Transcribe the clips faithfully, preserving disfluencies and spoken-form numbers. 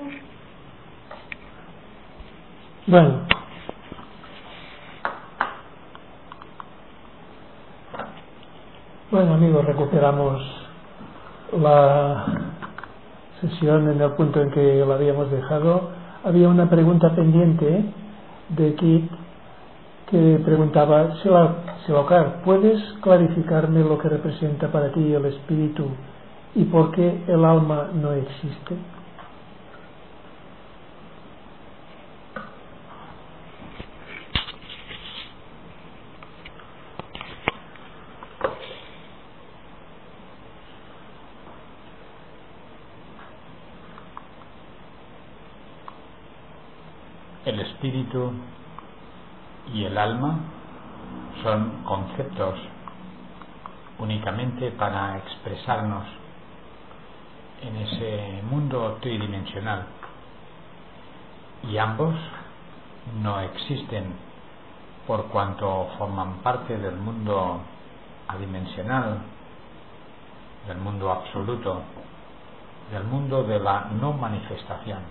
Bueno, bueno amigos, recuperamos la sesión en el punto en que la habíamos dejado. Había una pregunta pendiente de Kit que preguntaba: Selokar, ¿puedes clarificarme lo que representa para ti el espíritu y por qué el alma no existe? El espíritu y el alma son conceptos únicamente para expresarnos en ese mundo tridimensional, y ambos no existen por cuanto forman parte del mundo adimensional, del mundo absoluto, del mundo de la no manifestación.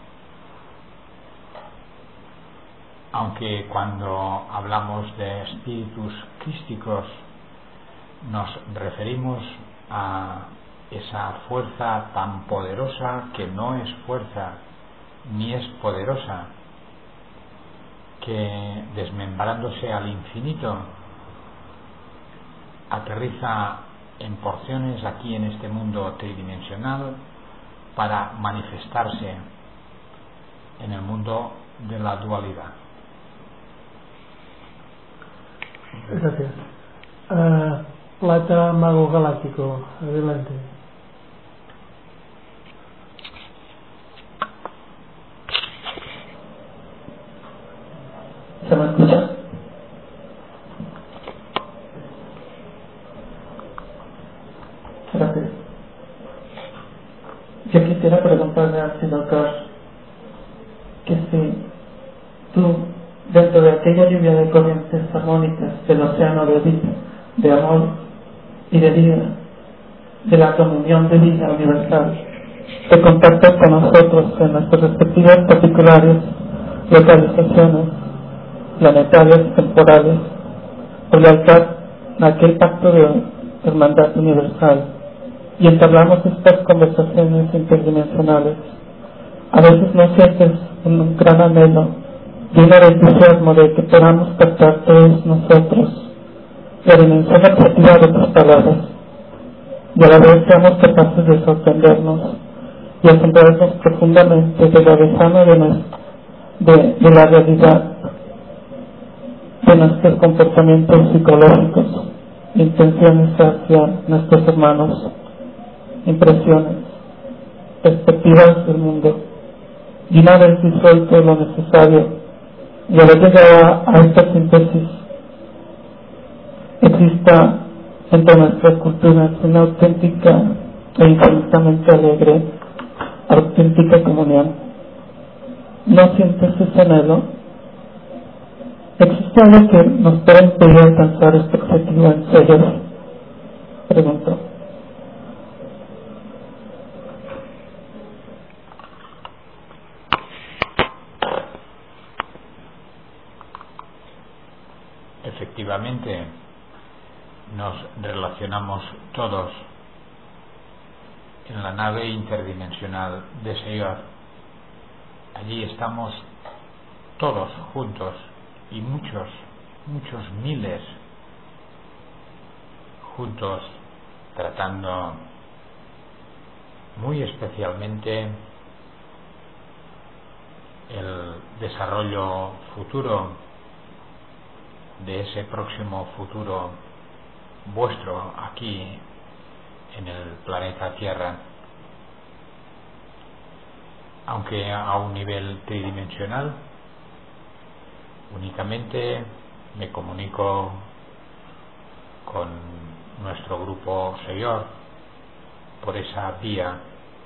Aunque cuando hablamos de espíritus crísticos nos referimos a esa fuerza tan poderosa que no es fuerza ni es poderosa, que desmembrándose al infinito aterriza en porciones aquí en este mundo tridimensional para manifestarse en el mundo de la dualidad. Gracias. Uh, Plata Mago Galáctico, adelante. ¿Se me escucha? Gracias. Yo quisiera preguntarle al Selokar que si tú, dentro de aquella lluvia de corrientes armónicas del océano de vida, de amor y de vida, de la comunión de vida universal, te contactas con nosotros en nuestras respectivas particulares localizaciones planetarias temporales por lealtad a aquel pacto de hermandad universal, y entablamos estas conversaciones interdimensionales. A veces no sientes un gran anhelo, lleno de entusiasmo de que podamos captar todos nosotros la dimensión objetiva de tus palabras, y a la vez seamos capaces de sorprendernos y asombrarnos profundamente de lo lejano de, nuestra, de, de la realidad, de nuestros comportamientos psicológicos, intenciones hacia nuestros hermanos, impresiones, perspectivas del mundo. Y una vez disuelto lo necesario y haber llegado a esta síntesis, exista entre nuestras culturas una auténtica e infinitamente alegre, auténtica comunión. ¿No sientes ese anhelo? ¿Existe algo que nos pueda impedir alcanzar este objetivo en serio? Pregunto. Efectivamente, nos relacionamos todos en la nave interdimensional de Señor. Allí estamos todos juntos, y muchos, muchos miles juntos, tratando muy especialmente el desarrollo futuro de ese próximo futuro vuestro aquí en el planeta Tierra. Aunque a un nivel tridimensional, únicamente me comunico con nuestro grupo Señor por esa vía,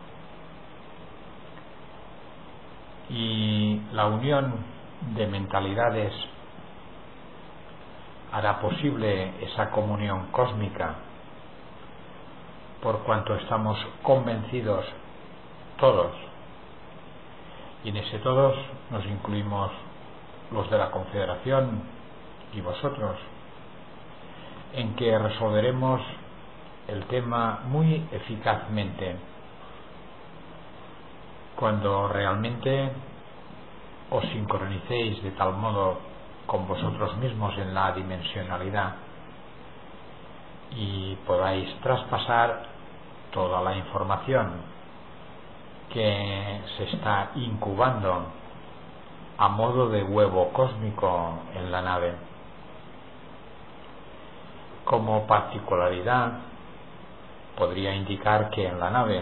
y la unión de mentalidades hará posible esa comunión cósmica, por cuanto estamos convencidos todos Y en ese todos nos incluimos los de la Confederación y vosotros, en que resolveremos el tema muy eficazmente cuando realmente os sincronicéis de tal modo con vosotros mismos en la dimensionalidad y podáis traspasar toda la información que se está incubando a modo de huevo cósmico en la nave. Como particularidad, podría indicar que en la nave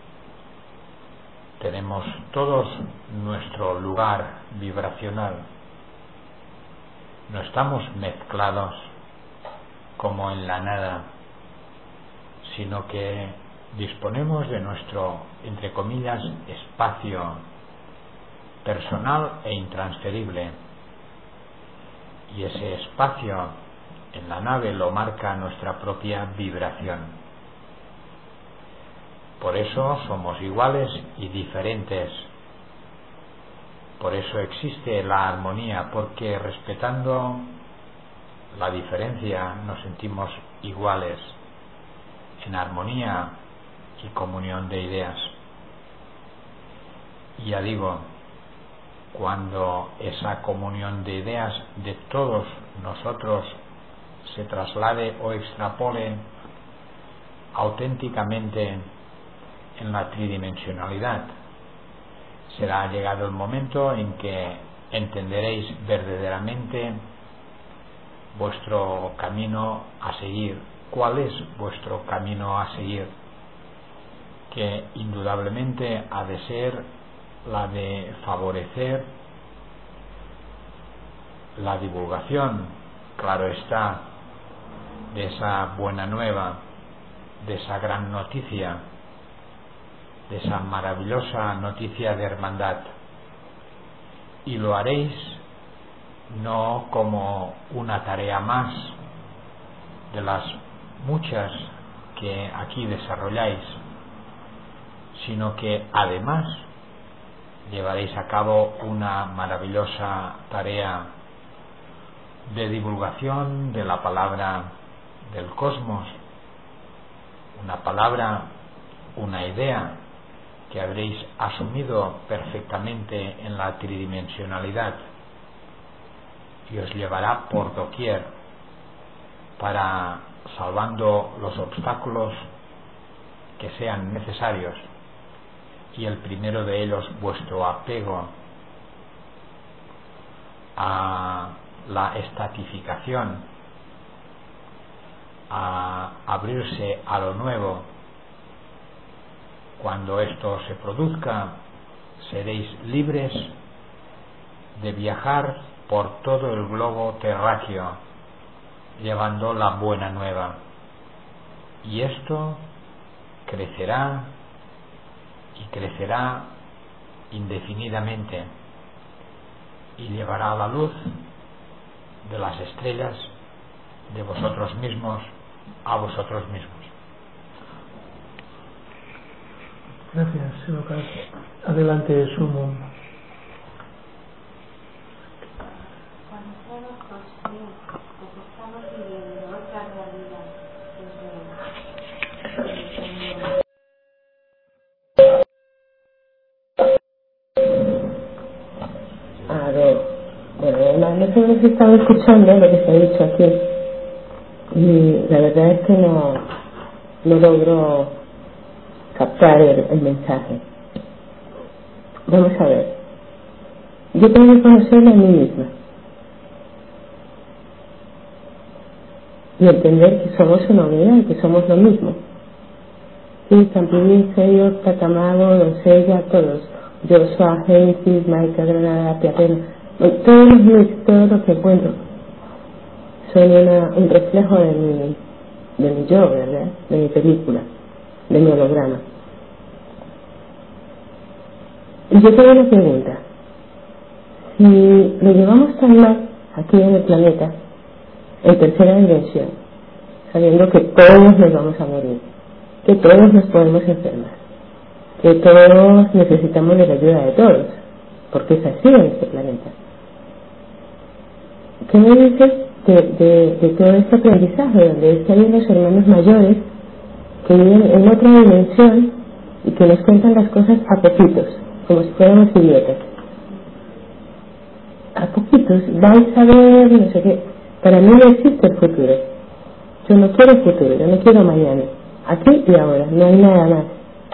tenemos todos nuestro lugar vibracional. No estamos mezclados como en la nada, sino que disponemos de nuestro, entre comillas, espacio personal e intransferible. Y ese espacio en la nave lo marca nuestra propia vibración. Por eso somos iguales y diferentes. Por eso existe la armonía, porque respetando la diferencia nos sentimos iguales, en armonía y comunión de ideas. Y ya digo, cuando esa comunión de ideas de todos nosotros se traslade o extrapole auténticamente en la tridimensionalidad, será llegado el momento en que entenderéis verdaderamente vuestro camino a seguir. ¿Cuál es vuestro camino a seguir? Que indudablemente ha de ser la de favorecer la divulgación, claro está, de esa buena nueva, de esa gran noticia, de esa maravillosa noticia de hermandad. Y lo haréis no como una tarea más de las muchas que aquí desarrolláis, sino que además llevaréis a cabo una maravillosa tarea de divulgación de la palabra del cosmos, una palabra, una idea que habréis asumido perfectamente en la tridimensionalidad y os llevará por doquier para, salvando los obstáculos que sean necesarios, y el primero de ellos vuestro apego a la estatificación, a abrirse a lo nuevo. Cuando esto se produzca, seréis libres de viajar por todo el globo terráqueo llevando la buena nueva, y esto crecerá y crecerá indefinidamente y llevará la luz de las estrellas de vosotros mismos a vosotros mismos. Gracias, Lucas. Adelante, Sumo. Cuando somos conscientes de que estamos viviendo otra realidad desde A ver, bueno, no sé si estaba escuchando lo que se ha dicho aquí, y la verdad es que no, no logro captar el, el mensaje. Vamos a ver, yo tengo que conocerme a mí misma y entender que somos una unidad y que somos lo mismo. Sí, Campini, Seyo, Tatamago, Doncella, todos. Joshua, Génesis, Maika, Granada, Piatena, todos los mis, todos los que encuentro son una, un reflejo de mi, de mi yo, ¿verdad? De mi película, de mi holograma. Y yo tengo una pregunta. Si lo llevamos tan mal aquí en el planeta, en tercera dimensión, sabiendo que todos nos vamos a morir, que todos nos podemos enfermar, que todos necesitamos de la ayuda de todos, porque es así en este planeta. ¿Qué me dices de, de, de todo este aprendizaje donde es que hay unos hermanos mayores que viven en otra dimensión y que nos cuentan las cosas a poquitos, como si fuéramos idiotas? A poquitos, vais a ver, no sé qué. Para mí no existe el futuro. Yo no quiero futuro, yo no quiero mañana. Aquí y ahora, no hay nada más.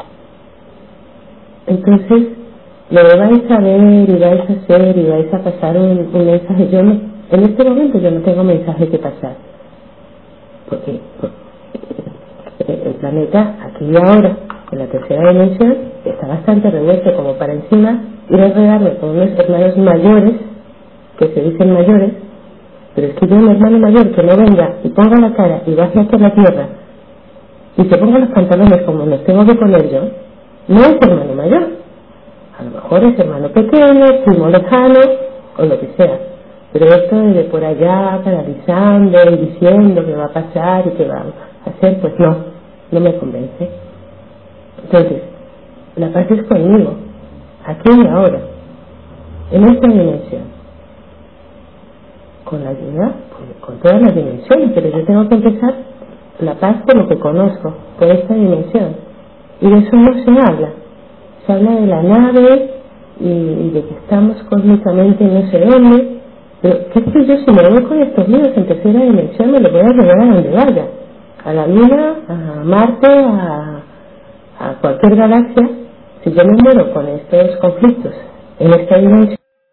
Entonces, lo vais a ver y vais a hacer y vais a pasar un, un mensaje. Yo no, en este momento yo no tengo mensaje que pasar. Porque, porque el planeta, aquí y ahora, en la tercera dimensión, está bastante revuelto como para encima ir a enredarme con unos hermanos mayores, que se dicen mayores, pero es que yo un hermano mayor que no venga y ponga la cara y baje hacia la tierra y se ponga los pantalones como los tengo que poner yo, no es hermano mayor. A lo mejor es hermano pequeño, primo lejano o lo que sea, pero esto de por allá paralizando y diciendo que va a pasar y que va a hacer, pues no, no me convence. Entonces, la paz es conmigo, aquí y ahora, en esta dimensión, con la ayuda, pues, con todas las dimensiones, pero yo tengo que empezar la paz por lo que conozco, por esta dimensión, y de eso no se habla. Se habla de la nave y, y de que estamos cósmicamente no sé dónde, pero ¿qué sé yo? Si me voy con estos libros en tercera dimensión me lo voy a llevar a donde vaya, a la Luna, a Marte, a, a cualquier galaxia. Si yo me muero con estos conflictos en esta dimensión,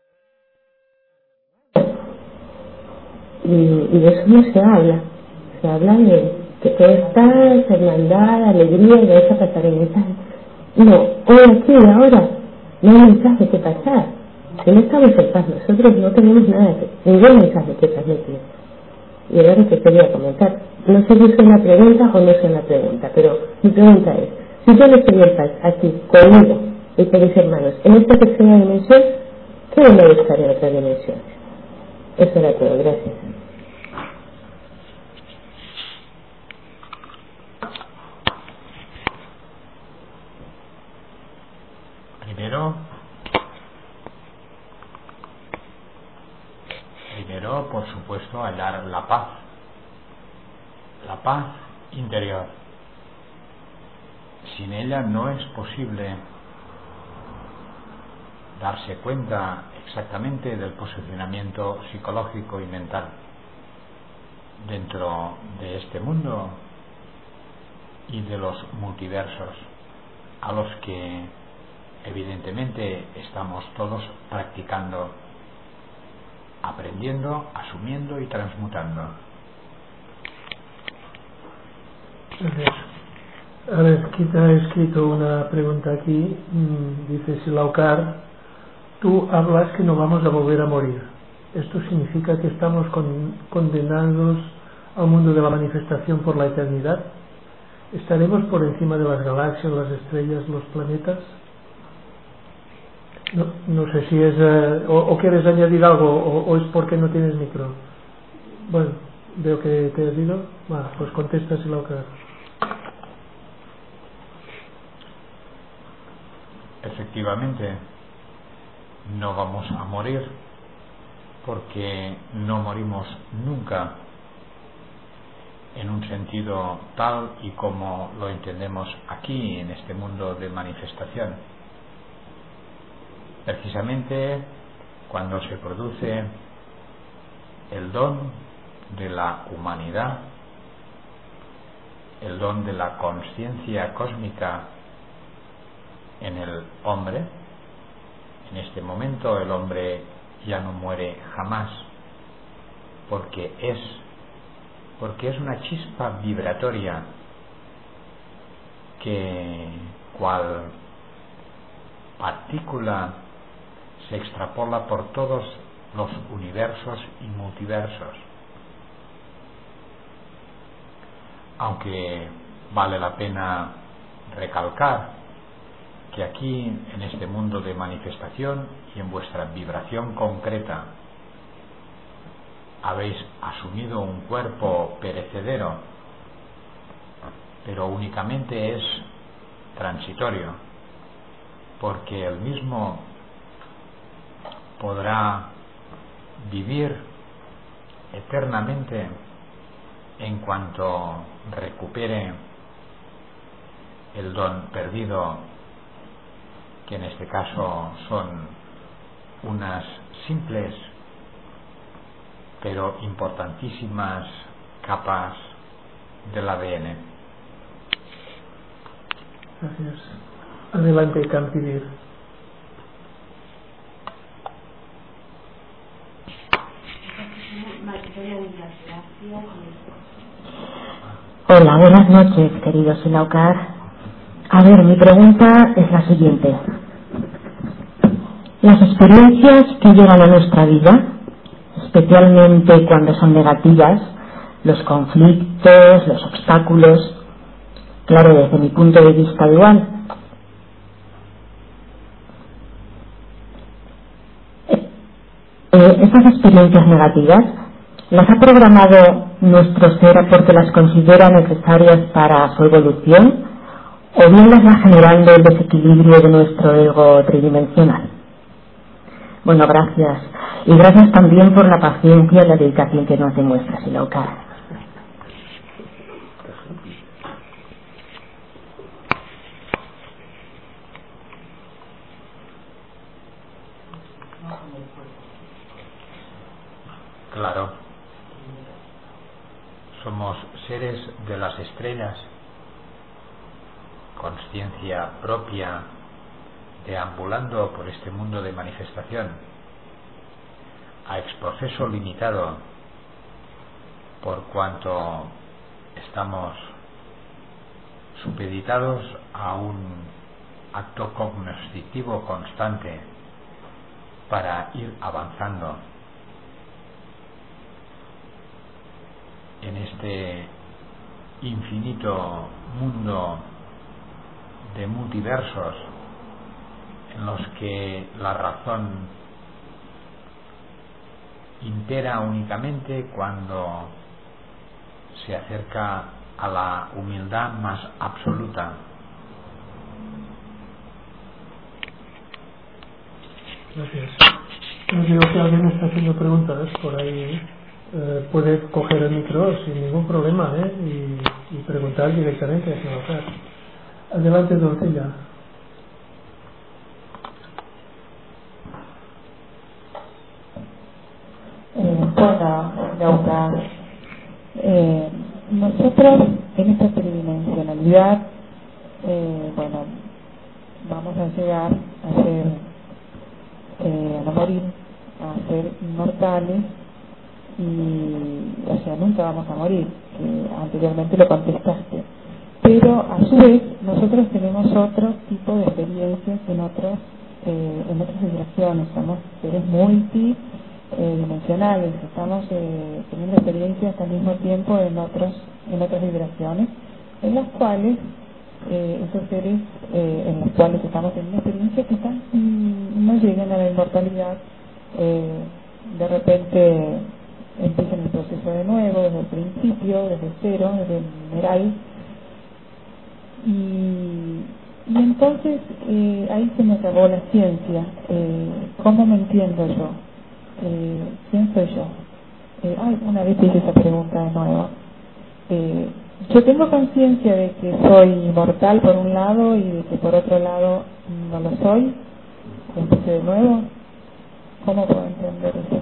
y, y de eso no se habla. Se habla de que todo está, hermandad, alegría, y vais a pasar el mensaje. No, hoy aquí y ahora no hay mensaje que pasar. Si no estamos en paz, nosotros no tenemos nada que, ningún mensaje que transmitir. Y ahora lo que quería comentar, no sé si es una pregunta o no es una pregunta, pero mi pregunta es, si yo no estoy en paz aquí, conmigo y con mis hermanos, en esta tercera dimensión, ¿qué voy a buscar en otra dimensión? Eso era todo, gracias. Primero, primero, por supuesto, hallar la paz, la paz interior. Sin ella no es posible darse cuenta exactamente del posicionamiento psicológico y mental dentro de este mundo y de los multiversos a los que evidentemente estamos todos practicando, aprendiendo, asumiendo y transmutando. A ver, Kita ha escrito una pregunta aquí, mmm, dice Silaucar, tú hablas que no vamos a volver a morir. ¿Esto significa que estamos con, condenados al mundo de la manifestación por la eternidad? ¿Estaremos por encima de las galaxias, las estrellas, los planetas? No, no sé si es... Uh, o, o quieres añadir algo, o, o es porque no tienes micro. Bueno, veo que te has ido. Bueno, pues contesta Silaucar. Efectivamente, no vamos a morir porque no morimos nunca en un sentido tal y como lo entendemos aquí en este mundo de manifestación. Precisamente cuando se produce el don de la humanidad, el don de la conciencia cósmica en el hombre, en este momento el hombre ya no muere jamás, porque es porque es una chispa vibratoria que, cual partícula, se extrapola por todos los universos y multiversos. Aunque vale la pena recalcar que aquí, en este mundo de manifestación y en vuestra vibración concreta, habéis asumido un cuerpo perecedero, pero únicamente es transitorio, porque el mismo podrá vivir eternamente en cuanto recupere el don perdido, que en este caso son unas simples pero importantísimas capas del A D N. Gracias. Adelante, Campivir. Hola, buenas noches, querido Silaukar. A ver, mi pregunta es la siguiente. Las experiencias que llegan a nuestra vida, especialmente cuando son negativas, los conflictos, los obstáculos, claro, desde mi punto de vista dual, eh, esas experiencias negativas, ¿las ha programado nuestro ser porque las considera necesarias para su evolución, o bien las va generando el desequilibrio de nuestro ego tridimensional? Bueno, gracias. Y gracias también por la paciencia y la dedicación que nos demuestra, Silaukar. Claro, somos seres de las estrellas, conciencia propia, deambulando por este mundo de manifestación, a exproceso limitado, por cuanto estamos supeditados a un acto cognoscitivo constante para ir avanzando en este infinito mundo de multiversos en los que la razón impera únicamente cuando se acerca a la humildad más absoluta. Gracias. Yo digo que alguien está haciendo preguntas por ahí. Eh, puede coger el micro sin ningún problema, ¿eh? y, y preguntar directamente a Silaukar. Adelante, doncella. Eh, bueno, Silaukar, eh, nosotros en esta tridimensionalidad, eh, bueno, vamos a llegar a ser, eh, a no morir, a ser inmortales, y, o sea, nunca vamos a morir, que anteriormente lo contestaste. Pero a su vez nosotros tenemos otro tipo de experiencias en otros eh, en otras vibraciones, somos seres multi eh, dimensionales, estamos eh, teniendo experiencias al mismo tiempo en otros en otras vibraciones, en las cuales eh, esos seres eh, en los cuales estamos teniendo experiencias quizás mm, no lleguen a la inmortalidad, eh, de repente empiezan el proceso de nuevo, desde el principio, desde cero, desde el numeral. Y, y entonces eh, ahí se me acabó la ciencia. Eh, ¿Cómo me entiendo yo? Eh, ¿Quién soy yo? Eh, ay, una vez hice esa pregunta de nuevo. Eh, yo tengo conciencia de que soy inmortal por un lado y de que por otro lado no lo soy. Empecé de nuevo. ¿Cómo puedo entender eso?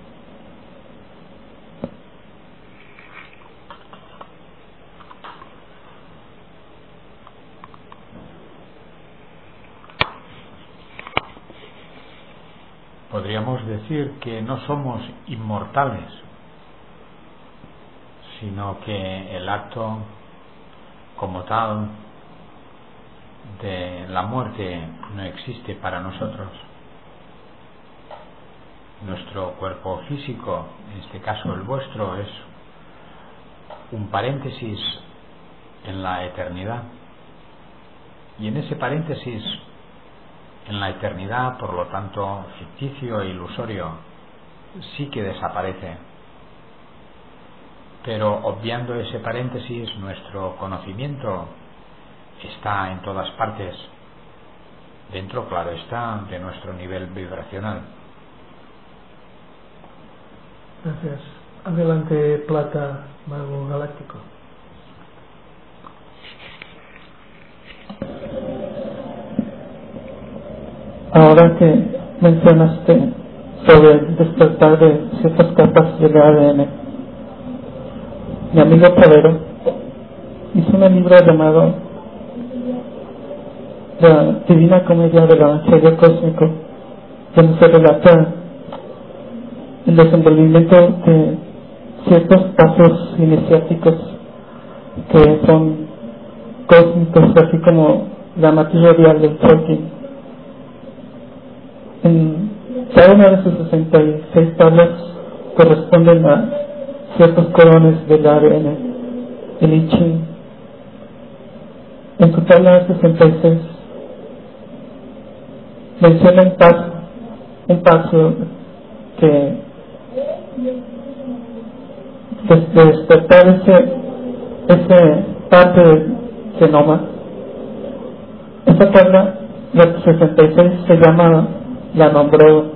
Podríamos decir que no somos inmortales, sino que el acto como tal de la muerte no existe para nosotros. Nuestro cuerpo físico, en este caso el vuestro, es un paréntesis en la eternidad, y en ese paréntesis en la eternidad, por lo tanto ficticio e ilusorio, sí que desaparece. Pero obviando ese paréntesis, nuestro conocimiento está en todas partes, dentro, claro está, de nuestro nivel vibracional. Gracias. Adelante, Plata, Mago Galáctico. Ahora que mencionaste sobre el despertar de ciertas capas del A D N, mi amigo Pavero hizo un libro llamado La Divina Comedia del Evangelio Cósmico, donde se relata el desenvolvimiento de ciertos pasos iniciáticos que son cósmicos, así como la materia real del Tolkien. En cada una de sus sesenta y seis tablas corresponden a ciertos corones del A D N, el I Ching. En su tabla sesenta y seis menciona un paso, un paso que de despertar ese, ese parte del genoma. Esa tabla, la sesenta y seis, se llama, la nombró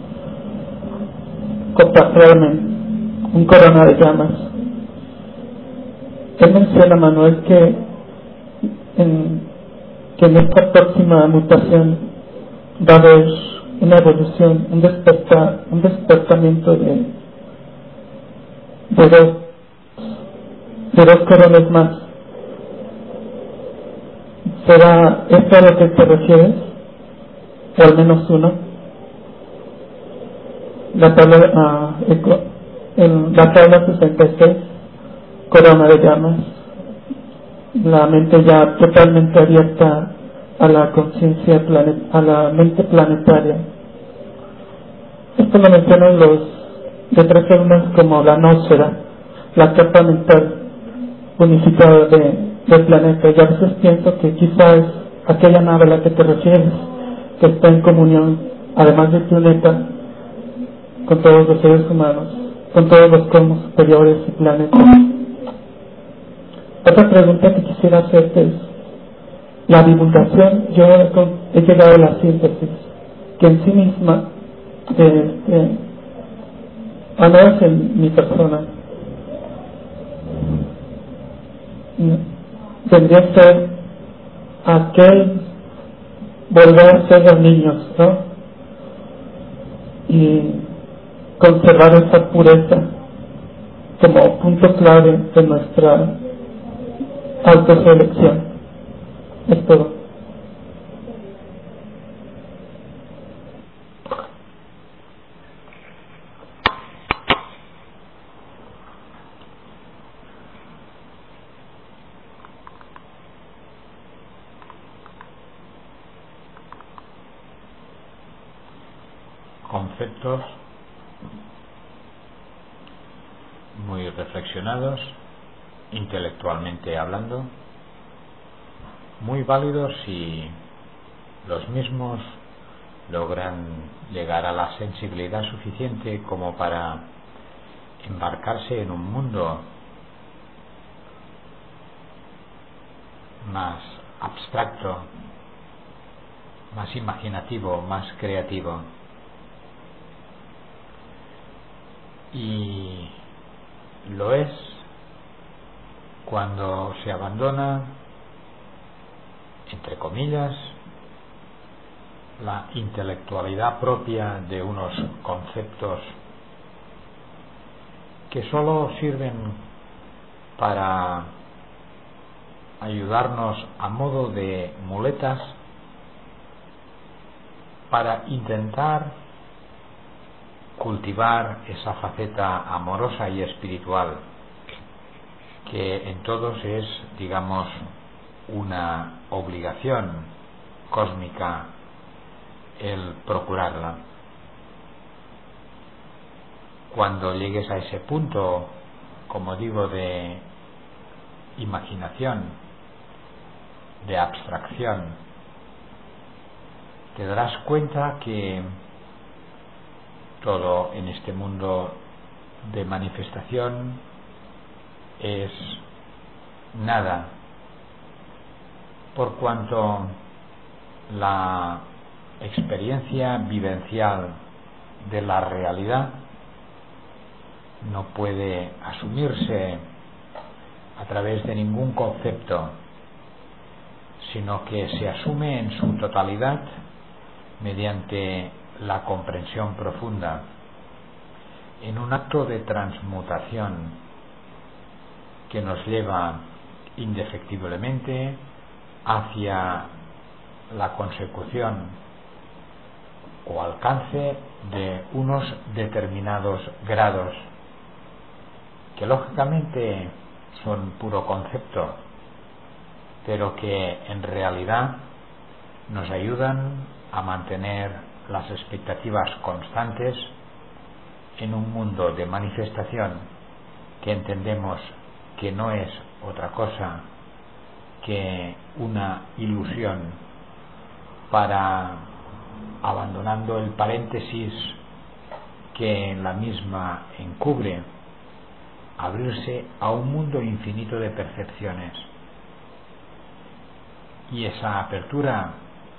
Copaframen, un corona de llamas. Él menciona, Manuel, que en, que en esta próxima mutación va a haber una evolución, un despertar, un despertamiento de, de dos de dos coronas más. ¿Será esto a lo que te refieres? O al menos uno. La tabla, uh, en la tabla sesenta y seis, corona de llamas, la mente ya totalmente abierta a la conciencia, a la mente planetaria. Esto lo mencionan los de tres formas como la nósfera, la capa mental unificada de, del planeta. Y a veces pienso que quizás aquella nave a la que te refieres, que está en comunión, además del planeta, con todos los seres humanos, con todos los cosmos superiores y planetas. Otra pregunta que quisiera hacerte es, la divulgación, yo he llegado a la síntesis, que en sí misma, este, a menos en mi persona, tendría que ser aquel volver a ser los niños, ¿no? Y conservar esa pureza como punto clave de nuestra autoselección. Es todo. Conceptos muy reflexionados, intelectualmente hablando, muy válidos si los mismos logran llegar a la sensibilidad suficiente como para embarcarse en un mundo más abstracto, más imaginativo, más creativo. Y lo es cuando se abandona, entre comillas, la intelectualidad propia de unos conceptos que solo sirven para ayudarnos a modo de muletas para intentar cultivar esa faceta amorosa y espiritual que en todos es, digamos, una obligación cósmica el procurarla. Cuando llegues a ese punto, como digo, de imaginación, de abstracción, te darás cuenta que todo en este mundo de manifestación es nada, por cuanto la experiencia vivencial de la realidad no puede asumirse a través de ningún concepto, sino que se asume en su totalidad mediante la comprensión profunda, en un acto de transmutación que nos lleva indefectiblemente hacia la consecución o alcance de unos determinados grados que lógicamente son puro concepto, pero que en realidad nos ayudan a mantener las expectativas constantes en un mundo de manifestación que entendemos que no es otra cosa que una ilusión para, abandonando el paréntesis que la misma encubre, abrirse a un mundo infinito de percepciones. Y esa apertura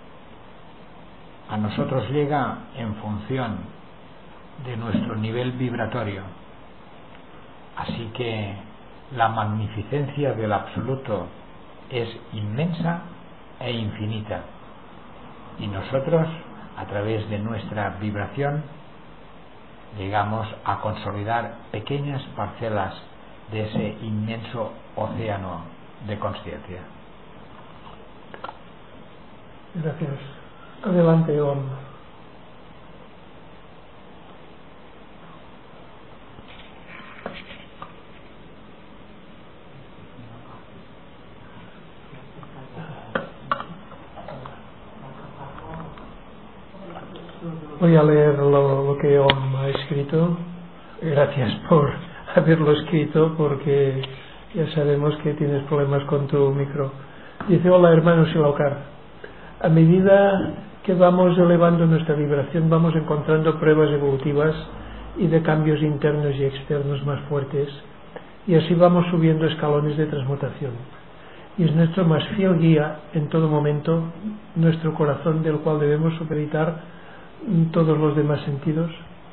a nosotros llega en función de nuestro nivel vibratorio. Así que la magnificencia del absoluto es inmensa e infinita, y nosotros, a través de nuestra vibración, llegamos a consolidar pequeñas parcelas de ese inmenso océano de consciencia. Gracias. Adelante, Om. Voy a leer lo, lo que Om ha escrito. Gracias por haberlo escrito, porque ya sabemos que tienes problemas con tu micro. Dice: hola hermanos Shilaukar. A medida que vamos elevando nuestra vibración, vamos encontrando pruebas evolutivas y de cambios internos y externos más fuertes, y así vamos subiendo escalones de transmutación. Y es nuestro más fiel guía en todo momento, nuestro corazón, del cual debemos supeditar todos los demás sentidos.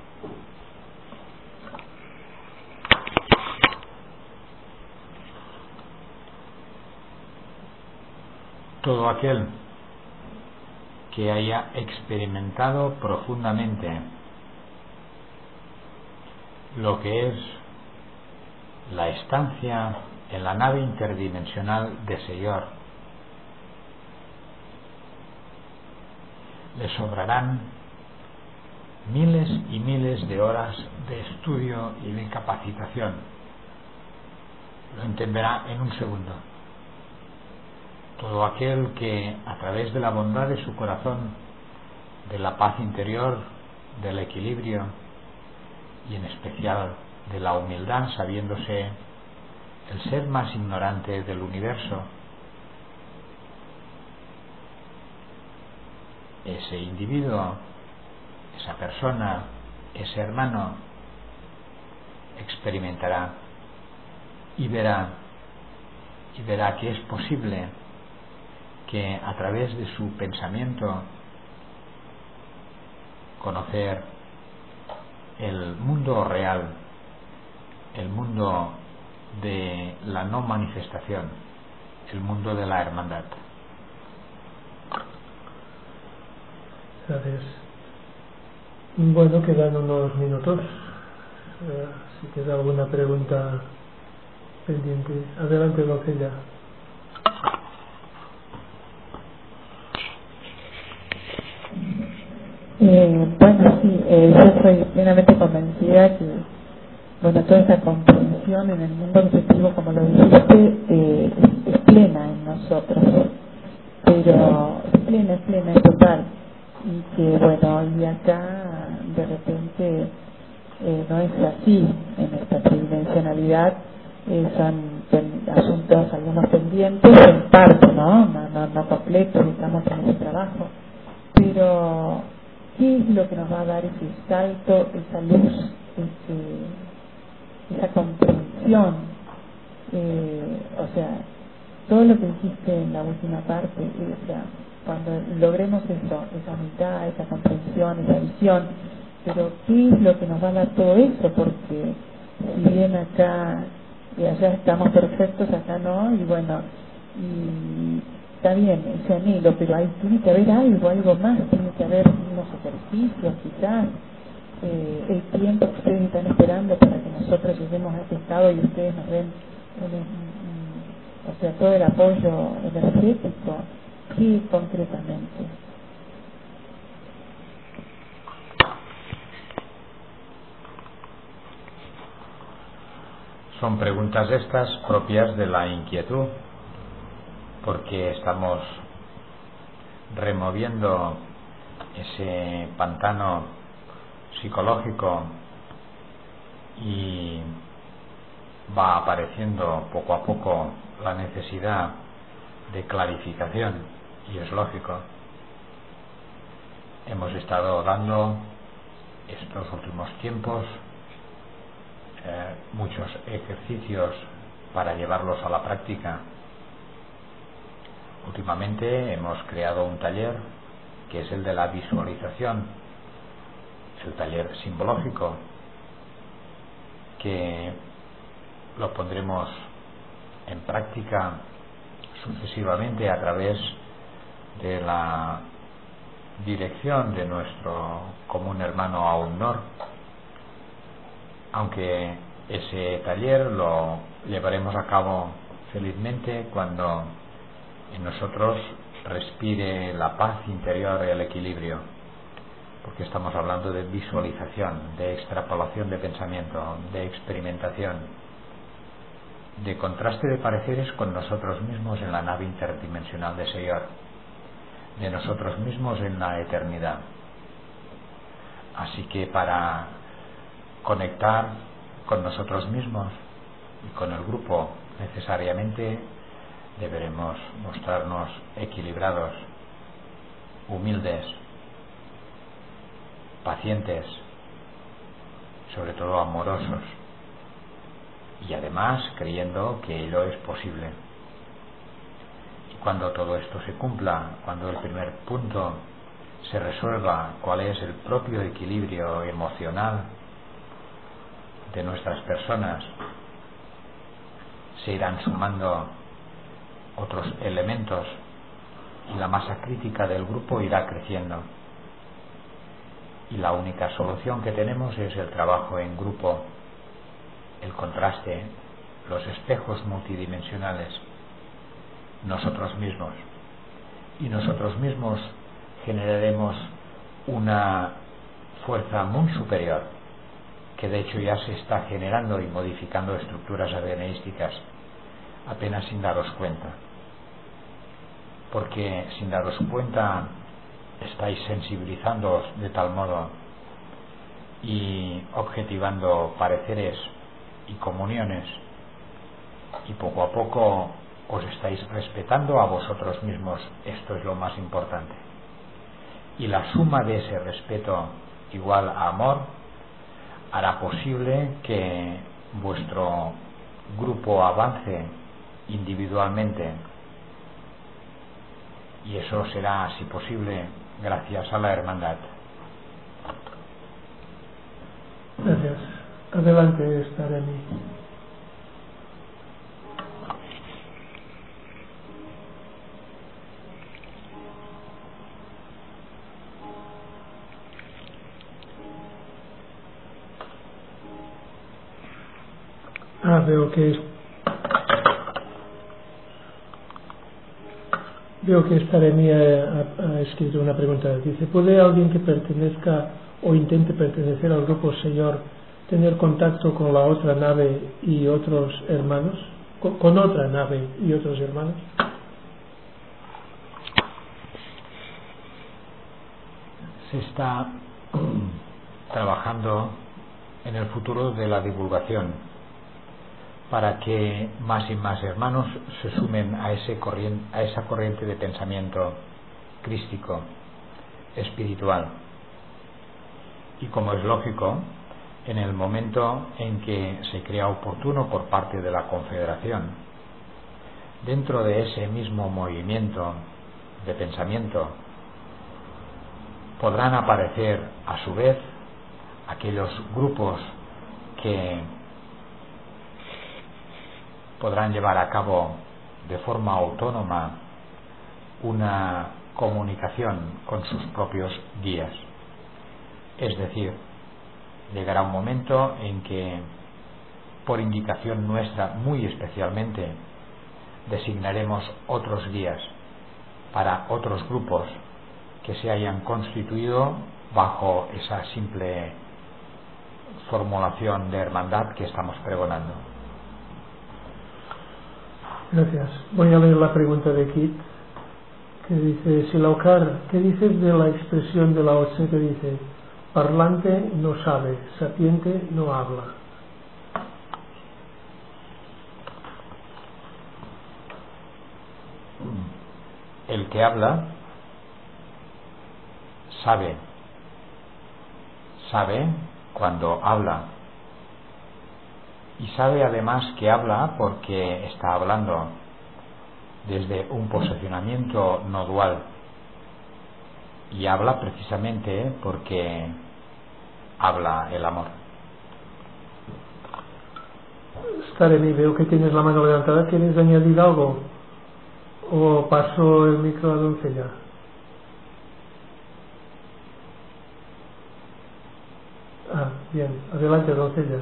Todo aquel que haya experimentado profundamente lo que es la estancia en la nave interdimensional de Señor, le sobrarán miles y miles de horas de estudio y de capacitación. Lo entenderá en un segundo. Todo aquel que, a través de la bondad de su corazón, de la paz interior, del equilibrio y en especial de la humildad, sabiéndose el ser más ignorante del universo, ese individuo, esa persona, ese hermano, experimentará y verá y verá que es posible que a través de su pensamiento conocer el mundo real, el mundo de la no manifestación, el mundo de la hermandad. Gracias. Bueno, quedan unos minutos. Eh, si queda alguna pregunta pendiente. Adelante, doncella. Eh, bueno, sí, eh, yo soy plenamente convencida que, bueno, toda esa comprensión en el mundo objetivo, como lo dijiste, eh, es, es plena en nosotros, pero es plena, es plena, es total. Y que, bueno, y acá de repente eh, no es así en esta tridimensionalidad. Eh, son pen, asuntos, algunos pendientes, en parte, ¿no? No, no, no completos, estamos en ese trabajo, pero ¿qué es lo que nos va a dar ese salto, esa luz, ese, esa comprensión? Eh, o sea, todo lo que dijiste en la última parte, o sea, cuando logremos eso, esa unidad, esa comprensión, esa visión, pero ¿qué es lo que nos va a dar todo eso? Porque si bien acá y allá estamos perfectos, acá no, y bueno, y está bien ese anhelo, pero ahí tiene que haber algo, algo más, tiene que haber unos ejercicios quizás, eh, el tiempo que ustedes están esperando para que nosotros lleguemos a ese estado y ustedes nos den un, un, o sea, todo el apoyo energético, ¿qué concretamente? Son preguntas estas propias de la inquietud, porque estamos removiendo ese pantano psicológico y va apareciendo poco a poco la necesidad de clarificación, y es lógico. Hemos estado dando estos últimos tiempos eh, muchos ejercicios para llevarlos a la práctica. Últimamente hemos creado un taller que es el de la visualización, el taller simbológico, que lo pondremos en práctica sucesivamente a través de la dirección de nuestro común hermano Aumnor, aunque ese taller lo llevaremos a cabo felizmente cuando en nosotros respire la paz interior y el equilibrio, porque estamos hablando de visualización, de extrapolación de pensamiento, de experimentación, de contraste de pareceres con nosotros mismos en la nave interdimensional de Señor, de nosotros mismos en la eternidad. Así que para conectar con nosotros mismos y con el grupo necesariamente deberemos mostrarnos equilibrados, humildes, pacientes, sobre todo amorosos, y además creyendo que ello es posible. Y cuando todo esto se cumpla, cuando el primer punto se resuelva cuál es el propio equilibrio emocional de nuestras personas, se irán sumando otros elementos y la masa crítica del grupo irá creciendo. Y la única solución que tenemos es el trabajo en grupo, el contraste, los espejos multidimensionales, nosotros mismos. Y nosotros mismos generaremos una fuerza muy superior, que de hecho ya se está generando y modificando estructuras aveneísticas apenas sin daros cuenta, porque sin daros cuenta estáis sensibilizándoos de tal modo y objetivando pareceres y comuniones, y poco a poco os estáis respetando a vosotros mismos. Esto es lo más importante, y la suma de ese respeto igual a amor hará posible que vuestro grupo avance individualmente, y eso será, si posible, gracias a la hermandad. Gracias. Adelante, Staremi. Ah, veo que es... Veo que Staremi ha, ha escrito una pregunta. Dice: ¿puede alguien que pertenezca o intente pertenecer al grupo Señor tener contacto con la otra nave y otros hermanos? ¿Con, con otra nave y otros hermanos? Se está trabajando en el futuro de la divulgación para que más y más hermanos se sumen a, ese corriente, a esa corriente de pensamiento crístico, espiritual. Y como es lógico, en el momento en que se crea oportuno por parte de la Confederación, dentro de ese mismo movimiento de pensamiento podrán aparecer a su vez aquellos grupos que podrán llevar a cabo de forma autónoma una comunicación con sus propios guías. Es decir, llegará un momento en que, por indicación nuestra muy especialmente, designaremos otros guías para otros grupos que se hayan constituido bajo esa simple formulación de hermandad que estamos pregonando. Gracias. Voy a leer la pregunta de Kit, que dice: Silaukar, ¿qué dices de la expresión de la O C E que dice parlante no sabe, sapiente no habla? El que habla sabe, sabe cuando habla, y sabe además que habla porque está hablando desde un posicionamiento no dual, y habla precisamente porque habla el amor. Staremi, veo que tienes la mano levantada. ¿Quieres añadir algo? ¿O paso el micro a Doncella? Ah, bien. Adelante, Doncella.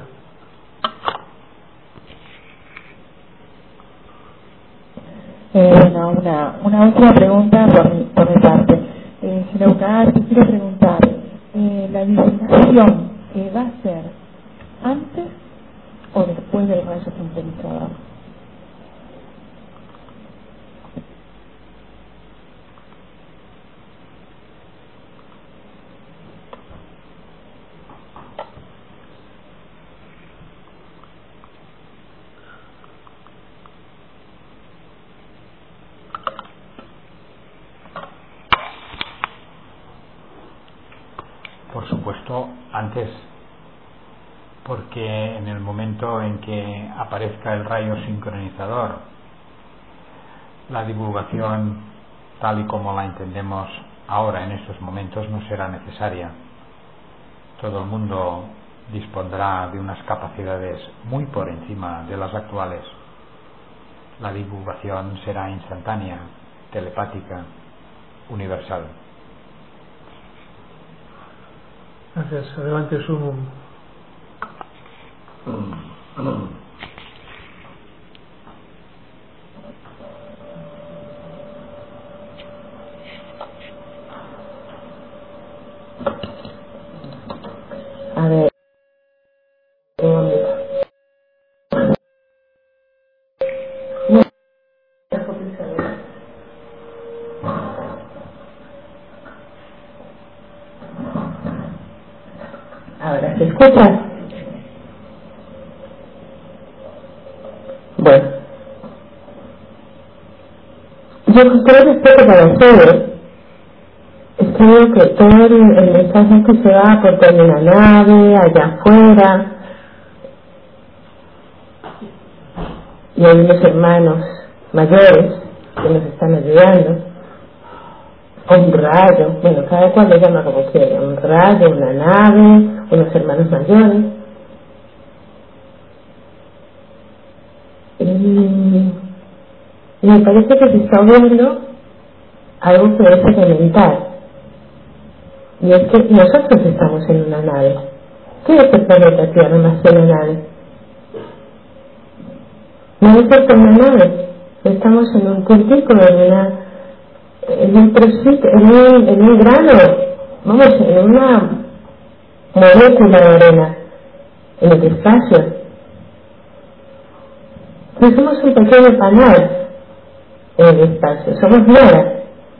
Eh, bueno, una, una última pregunta por mi, por mi parte. Eh, Silaukar, te quiero preguntar, eh, ¿la divulgación eh, va a ser antes o después del rayo sintonizador? Por supuesto, antes, porque en el momento en que aparezca el rayo sincronizador, la divulgación tal y como la entendemos ahora en estos momentos no será necesaria. Todo el mundo dispondrá de unas capacidades muy por encima de las actuales. La divulgación será instantánea, telepática, universal. Gracias. Adelante, Sumum. A ver. Ahora, ¿se escucha? Bueno. Yo creo que esto para ustedes, creo que todo el, el mensaje que se va por toda una nave, allá afuera, y hay unos hermanos mayores que nos están ayudando, un rayo, bueno, cada cual le llama como quiera, un rayo, una nave, unos hermanos mayores, y me parece que se está viendo algo que es elemental, y es que nosotros estamos en una nave. ¿Qué es el planeta Tierra más que una nave? No es que una nave, estamos en un cultivo, en una en un trocito, en un, en un grano, vamos, en una molécula de arena, en el espacio. No somos un pequeño panal en el espacio, somos nada.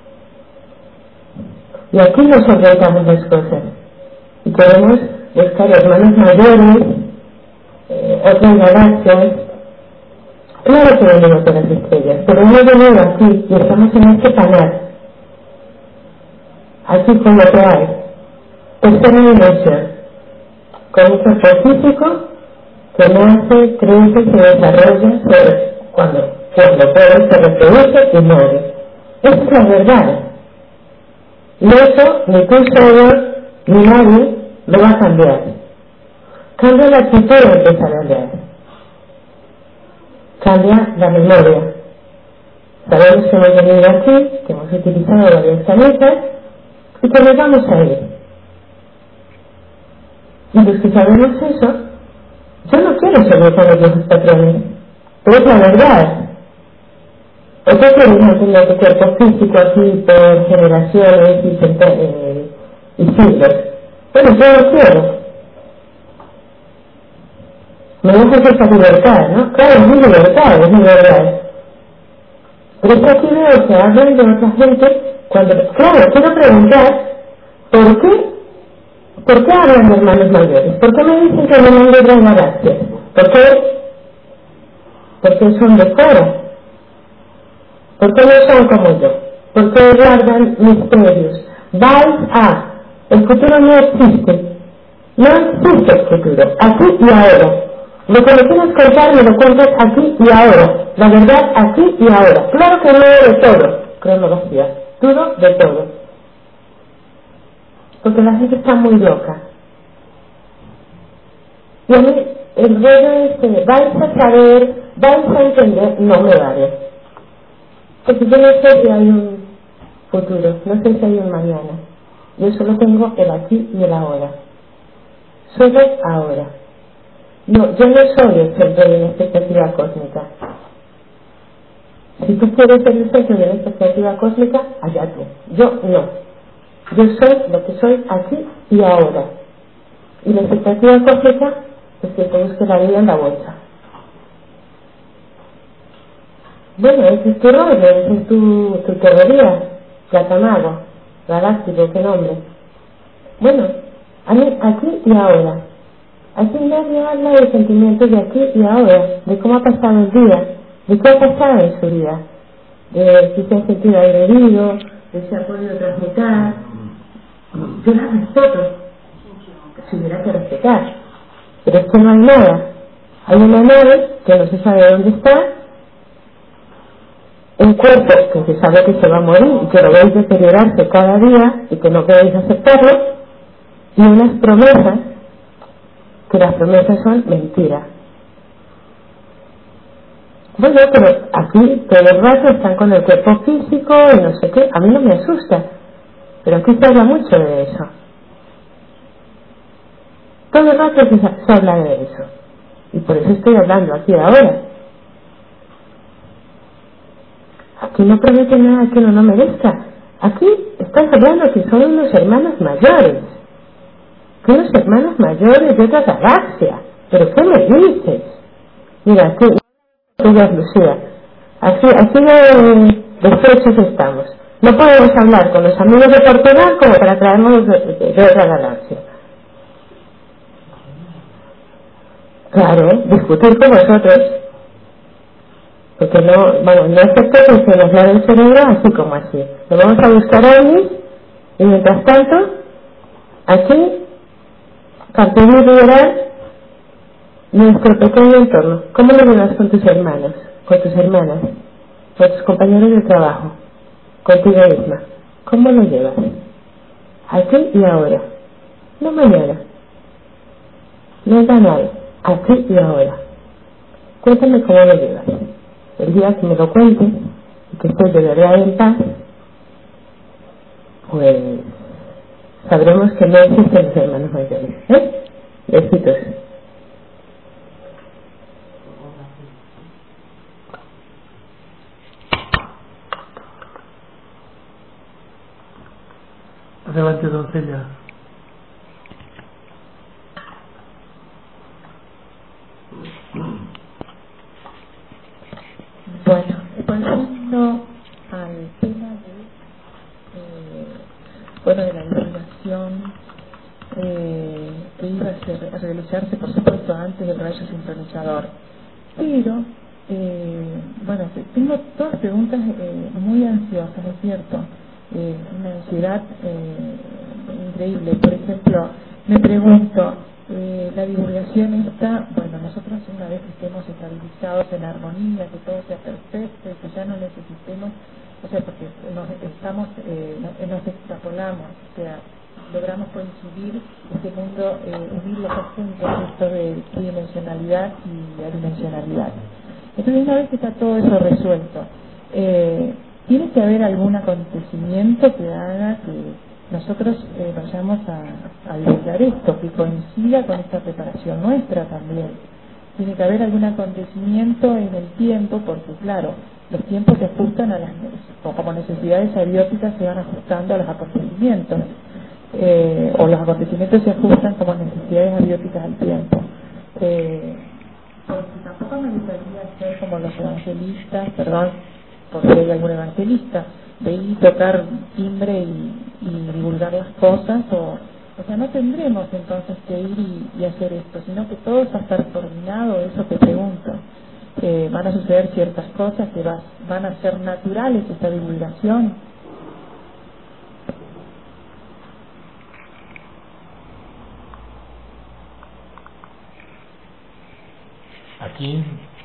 Y aquí nos enfrentamos las cosas. Y queremos buscar hermanos mayores, eh, otras galaxias. Claro que venimos de las estrellas, pero hemos venido aquí y estamos en este canal. Aquí con lo que hay. Tercera dimensión. Con un cuerpo físico que nace, crece, se desarrolla, se, cuando, cuando puede, se reproduce y muere. Esa es la verdad. Y eso, ni tú solo, ni nadie, lo va a cambiar. Cambia la actitud de empezar a hablar. cambia la memoria. Sabemos que hemos venido aquí, que hemos utilizado varios planetas y que nos vamos a ir. Y los que sabemos eso, yo no quiero seguir con los viejos patrones, pero es la verdad. ¿O qué quieres mantener tu cuerpo físico aquí por generaciones y, eh, y siglos? Bueno, yo lo quiero. Me dejas esa libertad, ¿no? Claro, es mi libertad, es mi verdad. Pero es que aquí veo que hablan de otra gente cuando... Claro, quiero preguntar, ¿por qué? ¿Por qué hablan de hermanos mayores? ¿Por qué me dicen que no de otras galaxias? ¿Por qué? Porque son de fuera. ¿Por qué no son como yo? ¿Por qué guardan misterios? Vais a... El futuro no existe. No existe el futuro. Aquí y ahora. Lo que me quieres contar me lo cuentas aquí y ahora. La verdad aquí y ahora. Claro que no de todo. Cronología. Todo de todo. Porque la gente está muy loca. Y a mí el rollo es que vais a saber, vais a entender, no me vale. Porque yo no sé si hay un futuro, no sé si hay un mañana. Yo solo tengo el aquí y el ahora. Solo ahora. No, yo no soy el centro de una expectativa cósmica. Si tú quieres ser el centro de una expectativa cósmica, allá tú. Yo no. Yo soy lo que soy aquí y ahora. Y la expectativa cósmica es que te busque la vida en la bolsa. Bueno, ese es tu rollo, esa es tu, tu teoría, Platamago, galáctico, qué nombre. Bueno, a mí, aquí y ahora. Aquí nadie habla de sentimientos de aquí y ahora, de cómo ha pasado el día, de qué ha pasado en su vida, de si se ha sentido agredido, de si ha podido transmutar. Yo la respeto, si hubiera que respetar, pero es que no hay nada. Hay una nave que no se sabe dónde está, un cuerpo que se sabe que se va a morir y que lo veis deteriorarse cada día y que no queréis aceptarlo, y unas promesas, que las promesas son mentiras. Bueno, pero aquí todo el rato están con el cuerpo físico y no sé qué, a mí no me asusta, pero aquí se habla mucho de eso. Todo el rato se, se habla de eso, y por eso estoy hablando aquí ahora. Aquí no promete nada que uno no merezca. Aquí estás hablando que son unos hermanos mayores, que unos hermanos mayores de otra galaxia. ¿Pero qué me dices? Mira, aquí, Lucía, así, así de destrechos estamos. No podemos hablar con los amigos de Portugal como para traernos de, de, de otra galaxia. Claro, discutir con vosotros. Porque no, bueno, no acepto que se nos lave el cerebro así como así. Lo vamos a buscar a alguien y mientras tanto, aquí, campeón liberal, nuestro pequeño entorno. ¿Cómo lo llevas con tus hermanos, con tus hermanas, con tus compañeros de trabajo, contigo misma? ¿Cómo lo llevas? Aquí y ahora. No mañana. No da nada. Aquí y ahora. Cuéntame cómo lo llevas. El día que me lo cuentes y que estés de verdad en paz, pues sabremos que no existen los hermanos mayores. ¿Eh? Besitos. Adelante, doncella. Bueno, volviendo al tema de, eh, bueno, de la iluminación eh, que iba a, ser, a realizarse, por supuesto, antes del rayo sincronizador. Pero, eh, bueno, tengo todas preguntas eh, muy ansiosas, es cierto, eh, una ansiedad eh, increíble. Por ejemplo, me pregunto, Eh, la divulgación está, bueno, nosotros una vez que estemos estabilizados en armonía, que todo sea perfecto y que ya no necesitemos, o sea, porque nos estamos, eh, nos extrapolamos, o sea, logramos coincidir este mundo, eh, unir los dos puntos, esto de tridimensionalidad y adimensionalidad. Entonces, una vez que está todo eso resuelto, eh, tiene que haber algún acontecimiento que haga que nosotros eh, vayamos a, a lograr esto, que coincida con esta preparación nuestra también. Tiene que haber algún acontecimiento en el tiempo, porque claro, los tiempos se ajustan a las, o como necesidades abióticas se van ajustando a los acontecimientos, eh, o los acontecimientos se ajustan como necesidades abióticas al tiempo. Eh, porque tampoco me gustaría ser como los evangelistas, perdón, porque hay algún evangelista, de ir y tocar timbre y, y divulgar las cosas, o, o sea, no tendremos entonces que ir y, y hacer esto, sino que todo va a estar coordinado, eso te pregunto. Eh, van a suceder ciertas cosas que va, van a ser naturales esta divulgación. Aquí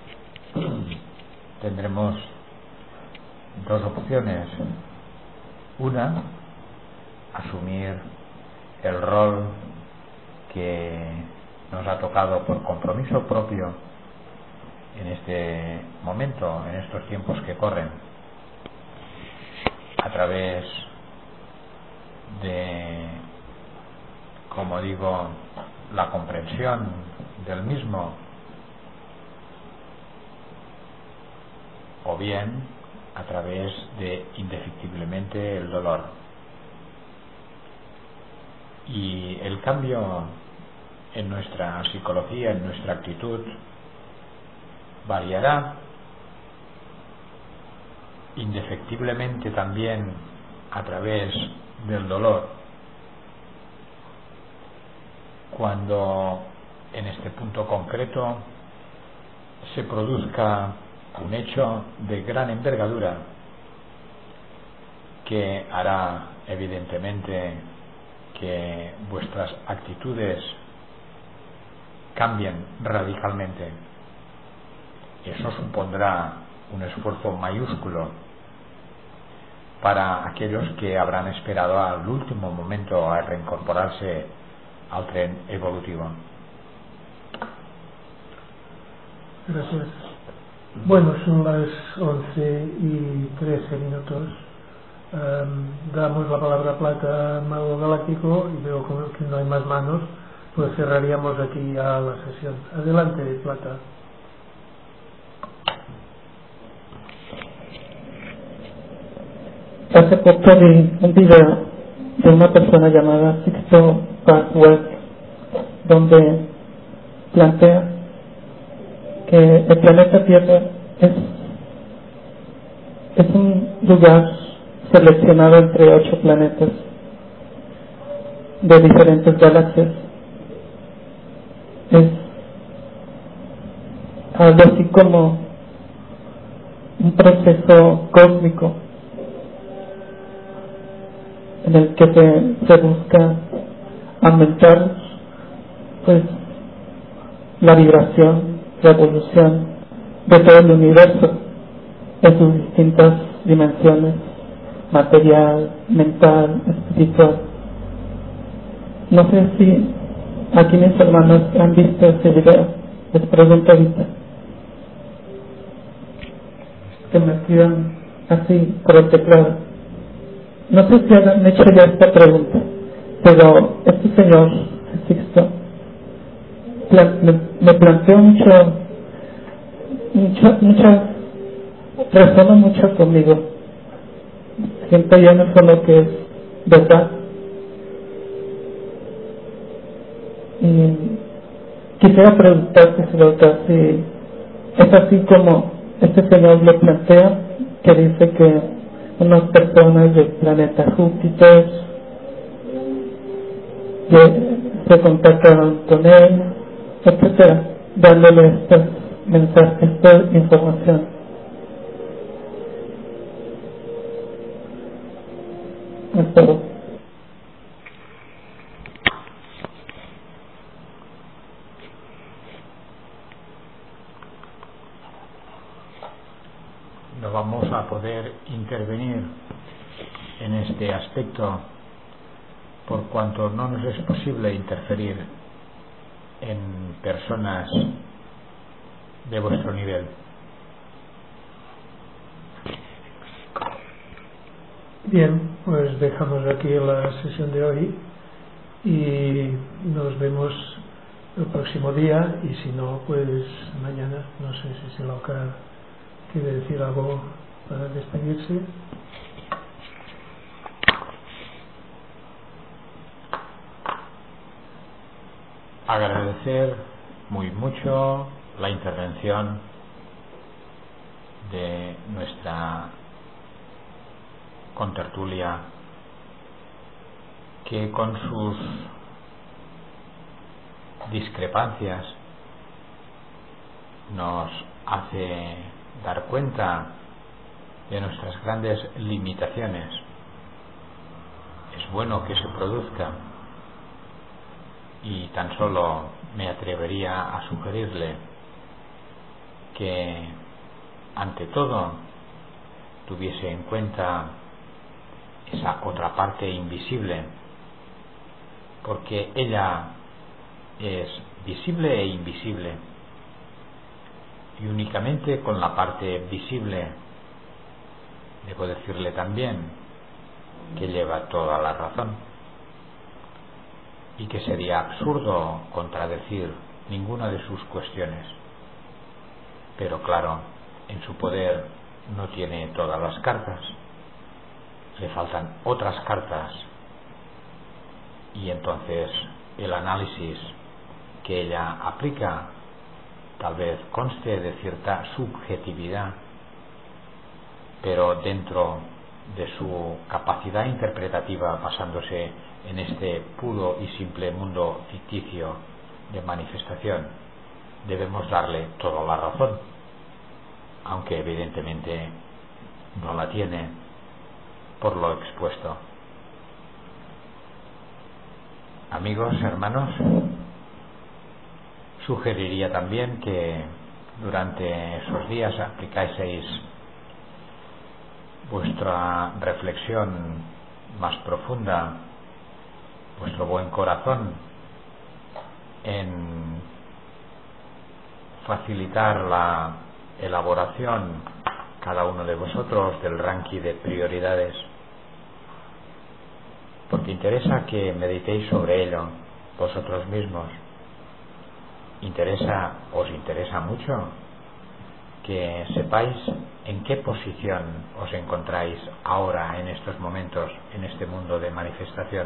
tendremos dos opciones. Una, asumir el rol que nos ha tocado por compromiso propio en este momento, en estos tiempos que corren, a través de, como digo, la comprensión del mismo, o bien a través de indefectiblemente el dolor. Y el cambio en nuestra psicología, en nuestra actitud, variará indefectiblemente también a través del dolor, cuando en este punto concreto se produzca un hecho de gran envergadura que hará evidentemente que vuestras actitudes cambien radicalmente. Eso supondrá un esfuerzo mayúsculo para aquellos que habrán esperado al último momento a reincorporarse al tren evolutivo. Gracias. Bueno, son las once y trece minutos. Um, damos la palabra plata a Mago Galáctico y veo que no hay más manos, pues cerraríamos aquí a la sesión. Adelante, Plata. Hace poco vi un video de una persona llamada Sixto Password, donde plantea que el planeta Tierra es, es un lugar seleccionado entre ocho planetas de diferentes galaxias. Es algo así como un proceso cósmico en el que se, se busca aumentar pues la vibración, la evolución de todo el universo en sus distintas dimensiones: material, mental, espiritual. No sé si aquí mis hermanos han visto ese video. Les pregunto ahorita que me escriban así por el teclado. No sé si han hecho ya esta pregunta, pero este señor Sixto me, me planteó mucho, mucho, mucho, resonó mucho conmigo. Siento yo en el fondo que es verdad. Y quisiera preguntarte, doctor, si es así como este señor lo plantea, que dice que unas personas del planeta Júpiter que se contactaron con él, etcétera, dándole estos mensajes, esta información. Es todo. No vamos a poder intervenir en este aspecto por cuanto no nos es posible interferir en personas de vuestro nivel. Bien, pues dejamos aquí la sesión de hoy y nos vemos el próximo día, y si no, pues mañana. No sé si Silaucar quiere decir algo para despedirse. Agradecer muy mucho la intervención de nuestra contertulia, que con sus discrepancias nos hace dar cuenta de nuestras grandes limitaciones. Es bueno que se produzca, y tan solo me atrevería a sugerirle que ante todo tuviese en cuenta esa otra parte invisible, porque ella es visible e invisible, y únicamente con la parte visible debo decirle también que lleva toda la razón, y que sería absurdo contradecir ninguna de sus cuestiones. Pero claro, en su poder no tiene todas las cartas, le faltan otras cartas, y entonces el análisis que ella aplica tal vez conste de cierta subjetividad, pero dentro de su capacidad interpretativa, basándose en este puro y simple mundo ficticio de manifestación, debemos darle toda la razón, aunque evidentemente no la tiene por lo expuesto. Amigos, hermanos, sugeriría también que durante esos días aplicáis vuestra reflexión más profunda, vuestro buen corazón, en facilitar la elaboración, cada uno de vosotros, del ranking de prioridades, porque interesa que meditéis sobre ello vosotros mismos. Interesa, os interesa mucho que sepáis en qué posición os encontráis ahora, en estos momentos, en este mundo de manifestación.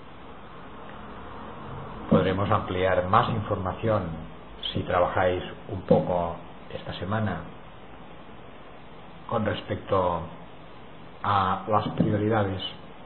Podremos ampliar más información si trabajáis un poco esta semana con respecto a las prioridades,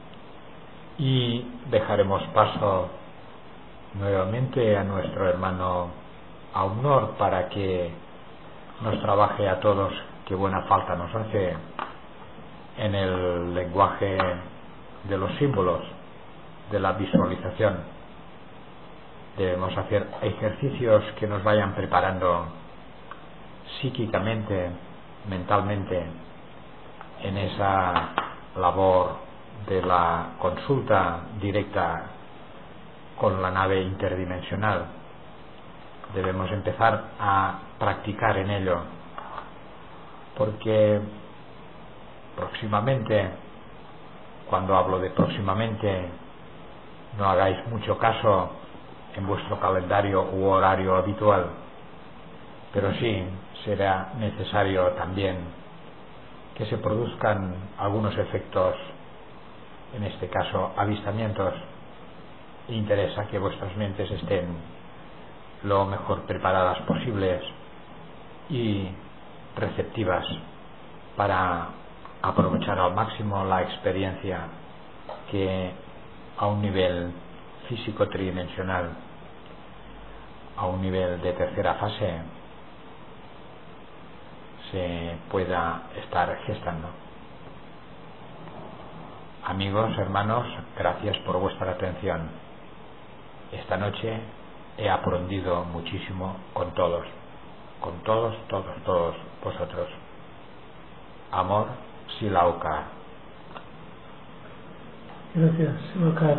y dejaremos paso nuevamente a nuestro hermano Aumnor para que nos trabaje a todos, que buena falta nos hace, en el lenguaje de los símbolos, de la visualización. Debemos hacer ejercicios que nos vayan preparando psíquicamente, mentalmente, en esa labor de la consulta directa con la nave interdimensional. Debemos empezar a practicar en ello, porque próximamente, cuando hablo de próximamente, no hagáis mucho caso en vuestro calendario u horario habitual, pero sí será necesario también que se produzcan algunos efectos, en este caso avistamientos. Interesa que vuestras mentes estén lo mejor preparadas posibles y receptivas para aprovechar al máximo la experiencia que a un nivel físico tridimensional, a un nivel de tercera fase, se pueda estar gestando. Amigos, hermanos, gracias por vuestra atención. Esta noche he aprendido muchísimo con todos, con todos, todos, todos vosotros. Amor, Silaucar. Gracias, Silaucar.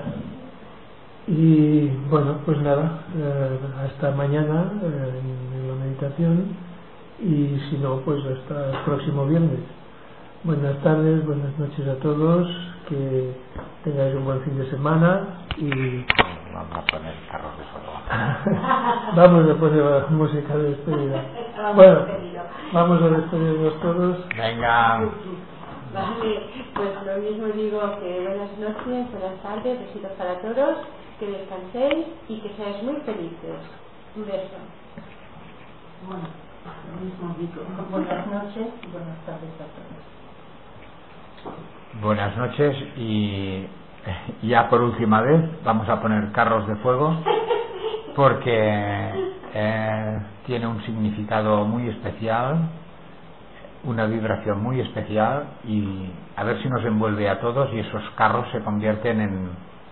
Y bueno, pues nada, eh, hasta mañana eh, en la meditación, y si no, pues hasta el próximo viernes. Buenas tardes, buenas noches a todos, que tengáis un buen fin de semana y vamos a poner carros de fuego. Vamos a poner la música de despedida. Bueno, vamos a despedirnos todos. Venga. Vale, pues lo mismo digo que buenas noches, buenas tardes, besitos para todos, que descanséis y que seáis muy felices. Un beso. Bueno, lo mismo digo. Buenas noches y buenas tardes a todos. Buenas noches y ya por última vez vamos a poner carros de fuego porque eh, tiene un significado muy especial, una vibración muy especial y a ver si nos envuelve a todos y esos carros se convierten en,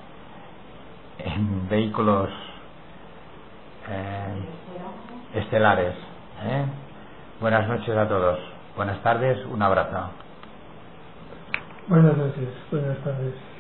en vehículos eh, estelares. ¿eh? Buenas noches a todos, buenas tardes, un abrazo. Buenas noches, buenas tardes.